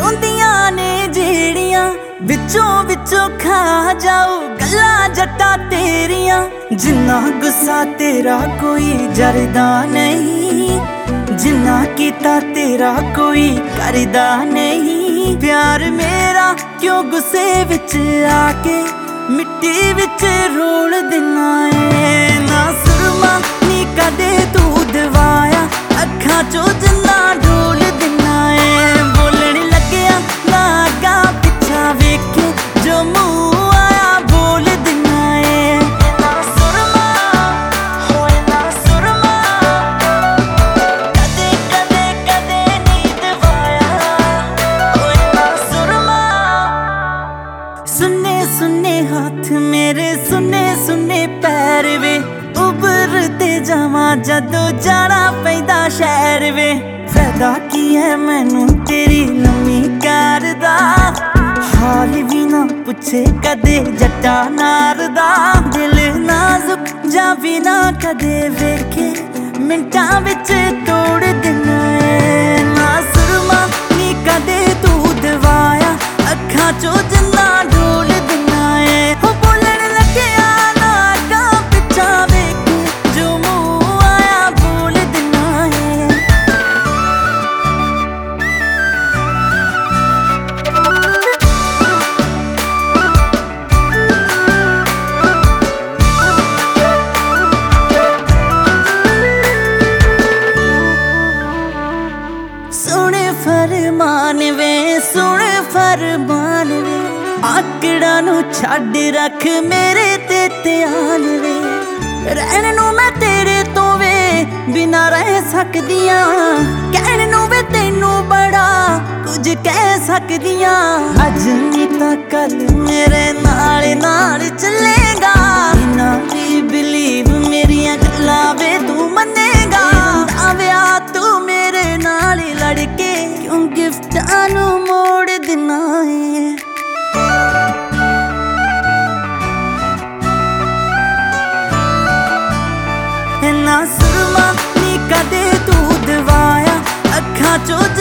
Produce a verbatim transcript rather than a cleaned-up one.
ਹੁੰਦੀਆਂ ਨੇ ਜਿਹੜੀਆਂ ਵਿੱਚੋਂ ਵਿੱਚੋਂ ਖਾ ਜਾਊ ਗੱਲਾਂ ਜੱਟਾਂ ਤੇਰੀਆਂ। ਜਿੰਨਾ ਗੁੱਸਾ ਤੇਰਾ ਕੋਈ ਜਰਦਾ ਨਹੀਂ, ਜਿੰਨਾ ਕੀਤਾ ਤੇਰਾ ਕੋਈ ਕਰਦਾ ਨਹੀਂ। ਪਿਆਰ ਮੇਰਾ ਕਿਉਂ ਗੁੱਸੇ ਵਿੱਚ ਆ ਕੇ ਮਿੱਟੀ ਵਿੱਚ ਰੋਲ ਦਿਨਾ ਏ। ਨਾ ਸੁਰਮਾ ਨੀ ਕਦੇ ਤੂੰ ਦਵਾਇਆ, ਅੱਖਾਂ ਚੋਂ ਜਿੰਨਾ ਡੋਲ ਦਿਨਾ ਏ। ਬੋਲਣ ਲੱਗਿਆ ਨਾ ਅੱਗਾ ਪਿੱਛਾ ਵੇਖੇ, ਜੋ ਮੂੰਹ ਆਇਆ ਬੋਲ ਦਿਨਾ ਏ। ਨਾ ਸੁਰਮਾ ਹੋਏ ਨਾ ਸੁਰਮਾ, ਕਦੇ ਕਦੇ ਕਦੇ ਨੀ ਦਵਾਇਆ, ਹੋਏ ਨਾ ਸੁਰਮਾ। ਸੁਨੇ ਸੁਨੇ ਹੱਥ ਮੇਰੇ, ਸੁਨੇ ਸੁਨੇ ਪੈਰ ਵੇ, ਉਭਰਦੇ ਜਾਵਾਂ ਜਦੋਂ ਜਾਣਾ ਪੈਂਦਾ ਸ਼ਹਿਰ ਵੇ। ਫਾਇਦਾ ਕੀ ਹੈ ਮੈਨੂੰ ਤੇਰੀ ਲੰਮੀ ਕਾਰ ਦਾ, ਹਾਲ ਵੀ ਨਾ ਪੁੱਛੇ ਕਦੇ ਜੱਟਾ ਨਾਰ ਦਾ। ਦਿਲ ਨਾਜ਼ੁਕ ਜਾਂ ਵੀ ਨਾ ਕਦੇ ਵੇਖੇ, ਮਿੰਟਾਂ ਵਿੱਚ ਤੋੜ ਦਿਨਾ ਏ। ਨਾ ਸੁਰਮਾ ਨੀ ਕਦੇ ਤੂੰ ਦਵਾਇਆ, ਅੱਖਾਂ ਚੋਂ ਜਿੰਨਾ ਡੋਲ ਦਿਨਾ ਏ। ਹੋ ਬੋਲਣ ਲੱਗਿਆ ਨਾ ਅੱਗਾ ਪਿੱਛਾ ਵੇਖੇ, ਜੋ ਮੂੰਹ ਆਇਆ ਬੋਲ ਦਿਨਾ ਏ। ਸੁਣ ਫਰਮਾਨ ਵੇ, ਸੁਣ ਫਰਮਾਨ ਵੇ, ਆਕੜਾਂ ਨੂੰ ਛੱਡ ਰੱਖ ਮੇਰੇ ਤੇ ਧਿਆਨ ਵੇ। ਰਹਿਣ ਨੂੰ ਮੈਂ ਤੇਰੇ ਤੋਂ ਵੇ ਬਿਨਾ ਰਹਿ ਸਕਦੀਆਂ, ਕਹਿਣ ਨੂੰ ਵੇ ਤੈਨੂੰ ਬੜਾ ਕੁਝ ਕਹਿ ਸਕਦੀਆਂ। ਅੱਜ ਨੀ ਤਾਂ ਕੱਲ ਮੇਰੇ ਨਾਲ ਨਾਲ ਚੱਲੇਗਾ, ਨਾ ਵੀ ਬਿਲੀਵ ਮੇਰੀਆਂ ਗੱਲਾਂ ਵੇ ਤੂੰ ਮੰਨੇਗਾ। ਨਾ ਵਿਆਹ ਤੂੰ ਮੇਰੇ ਨਾਲ ਲੜ ਕੇ ਕਿਉਂ ਗਿਫਟਾਂ ਨੂੰ ਮੋੜ ਦਿਨਾ ਏ। ਨਾ ਸੁਰਮਾ ਨੀ ਕਦੇ ਤੂੰ ਦਵਾਇਆ, ਅੱਖਾਂ ਚੋਂ